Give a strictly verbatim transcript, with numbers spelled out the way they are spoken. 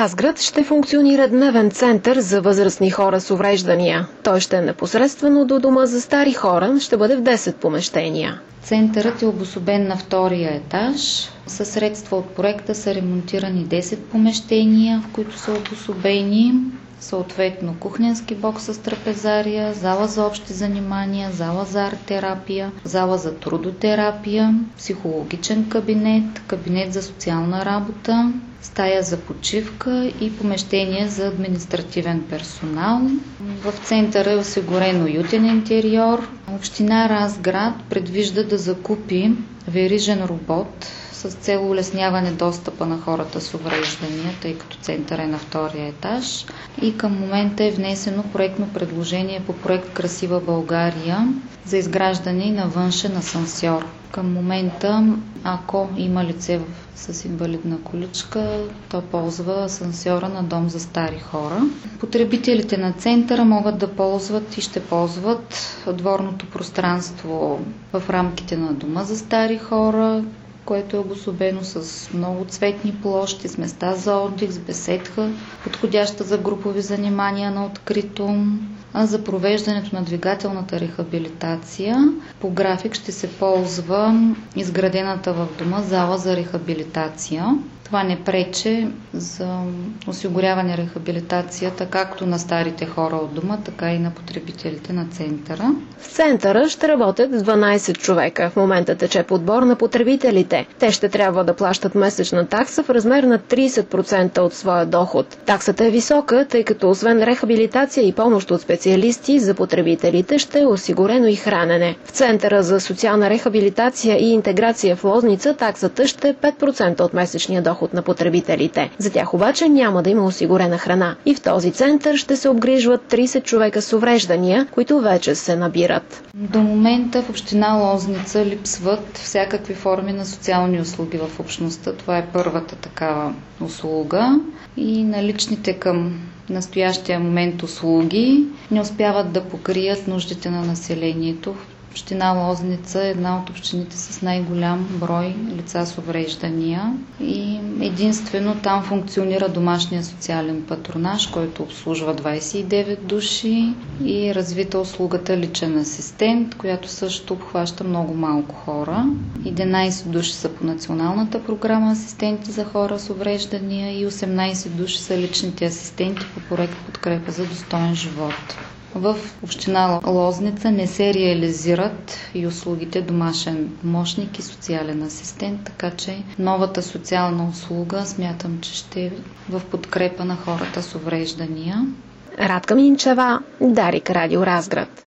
Разград ще функционира дневен център за възрастни хора с увреждания. Той ще е непосредствено до дома за стари хора, ще бъде в десет помещения. Центърът е обособен на втория етаж. Със средства от проекта са ремонтирани десет помещения, в които са обособени. Съответно кухненски бокс с трапезария, зала за общи занимания, зала за арт-терапия, зала за трудотерапия, психологичен кабинет, кабинет за социална работа, стая за почивка и помещение за административен персонал. В центъра е осигурен уютен интериор. Община Разград предвижда да закупи верижен робот с цел улесняване достъпа на хората с увреждания, тъй като център е на втория етаж. И към момента е внесено проектно предложение по проект Красива България за изграждане на външен асансьор. Към момента, ако има лице с инвалидна количка, то ползва асансьора на дом за стари хора. Потребителите на центъра могат да ползват и ще ползват дворното пространство в рамките на дома за стари хора, което е обособено с много цветни площи, с места за отдих, с беседка, подходяща за групови занимания на открито. А за провеждането на двигателната рехабилитация по график ще се ползва изградената в дома зала за рехабилитация. Това не пречи за осигуряване рехабилитацията както на старите хора от дома, така и на потребителите на центъра. В центъра ще работят дванайсет човека. В момента тече подбор на потребителите. Те ще трябва да плащат месечна такса в размер на трийсет процента от своя доход. Таксата е висока, тъй като освен рехабилитация и помощ от специалисти, за потребителите ще е осигурено и хранене. В Центъра за социална рехабилитация и интеграция в Лозница таксата ще е пет процента от месечния доход на потребителите. За тях обаче няма да има осигурена храна. И в този център ще се обгрижват трийсет човека с увреждания, които вече се набират. До момента в община Лозница липсват всякакви форми на социални услуги в общността. Това е първата такава услуга и наличните към настоящия момент услуги не успяват да покрият нуждите на населението. Община Лозница е една от общините с най-голям брой лица с увреждания и единствено там функционира домашния социален патронаж, който обслужва двайсет и девет души и развита услугата личен асистент, която също обхваща много малко хора. единайсет души са по националната програма асистенти за хора с увреждания и осемнайсет души са личните асистенти по проект Подкрепа за достоен живот. В община Лозница не се реализират и услугите домашен помощник и социален асистент, така че новата социална услуга смятам, че ще е в подкрепа на хората с увреждания. Радка Минчева, Дарик, Радио Разград.